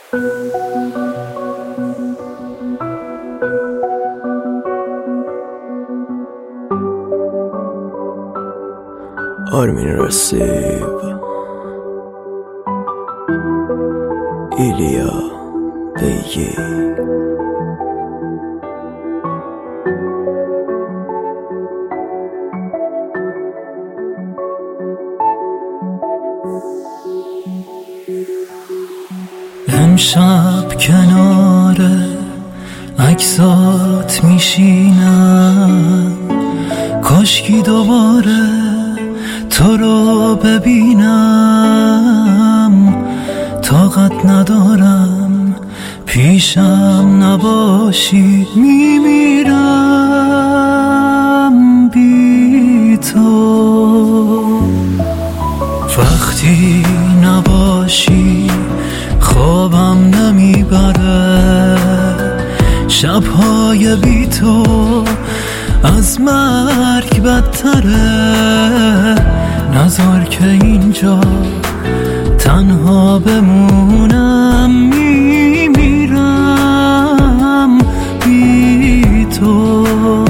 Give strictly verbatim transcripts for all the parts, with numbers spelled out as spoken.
آرمین رسیب، ایلیا بیگی. امشب کنار عکسات میشینم، کاشکی دوباره تو رو ببینم. طاقت ندارم پیشم نباشی، میمیرم بی تو. وقتی نباشی خوابم نمیبره، شبهای بی تو از مرگ بدتره. نذار که اینجا تنها بمونم، میمیرم بی تو.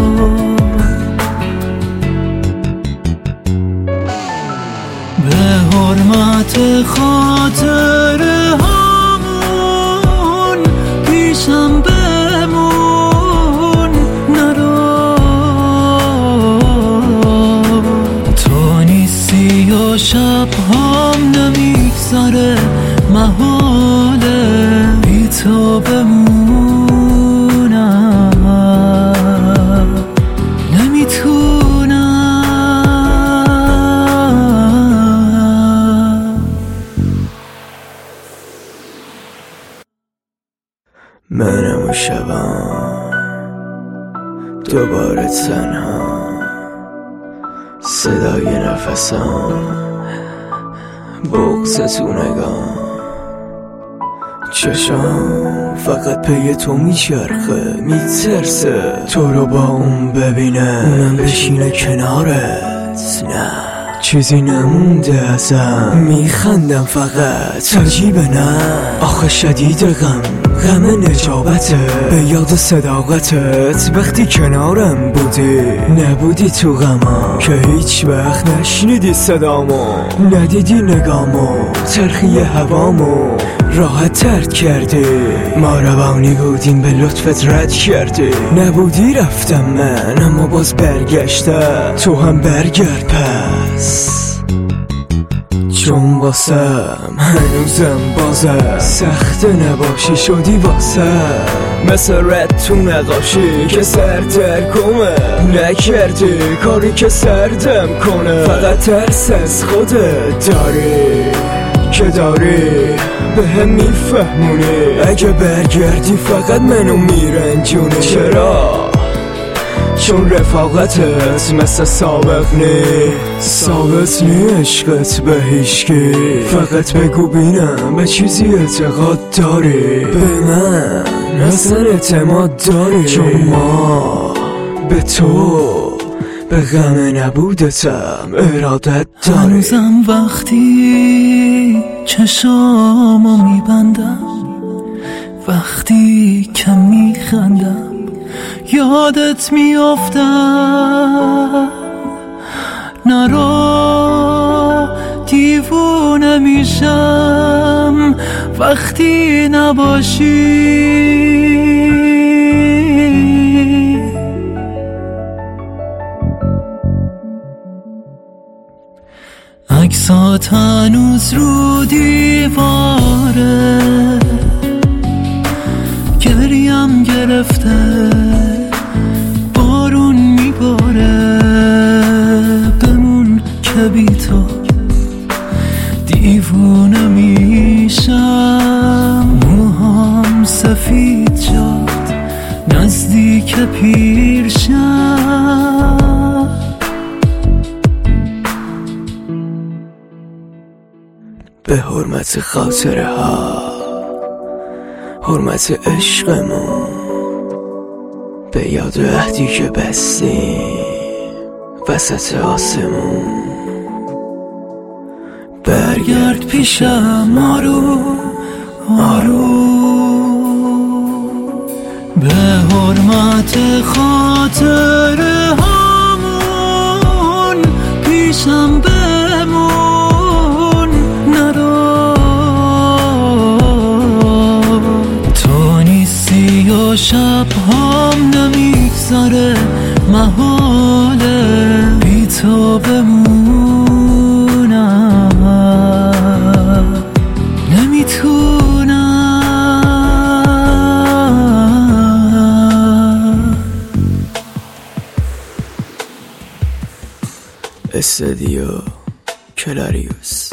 به حرمت خاطر همون پیشم بمون، نرو. تو نیستی و شبهام نمیگذره، محاله بی تو بمونم. نمیتونم. منم و شبم دوباره تنها، صدای نفسم بغض تو نگام. چشم فقط پی تو میچرخه، میترسه تو رو با اون ببینه، اونم بشینه کنارت. نه چیزی نمونده ازم، میخندم فقط عجیبه. نه آخه شدید غم، غم نجابته به یاد صداقتت. وقتی کنارم بودی نبودی تو غمم، که هیچ وقت نشنیدی صدامو، ندیدی نگامو، تلخی هوامو راحت ترد کردی. ما روانی بودیم به لطفت رد کردی. نبودی رفتم من اما باز برگشتم، تو هم برگرد پس. چون واسم هنوزم بازه سخت نباشی شدی واسه، مثل رد تو نقاشی که سر ترکمه. نکردی کاری که سردم کنه، فقط ترس از خودت داری که داری به هم میفهمونی. اگه برگردی فقط منو میرنجونی. چرا؟ چون رفاقتت مثل سابق نی، ثابت نی عشقت به هیچکی. فقط بگو بینم به چیزی اعتقاد داری، به من اصلا اعتماد داری. چون ما به تو به غم نبودتم ارادت داری. هنوزم وقتی چشامو میبندم، وقتی که میخندم یادت میافتم. نرو دیوونه میشم وقتی نباشی. عکسات هنوز رو دیواره، گریم گرفته بارون میباره. بمون که بی تو دیوونه میشم. موهام سفید شد نزدیک پیر شم. به حرمت خاطره ها، حرمت عشقمون، به یاد عهدی که بستیم وسط آسمون. برگرد پیشم، آروم آروم به حرمت خاطر همون پیشم بمون ندار تو نیستی و شب هم نمیگذره محاله بی تو بمونم نمیتونم استدیو کلاریوس.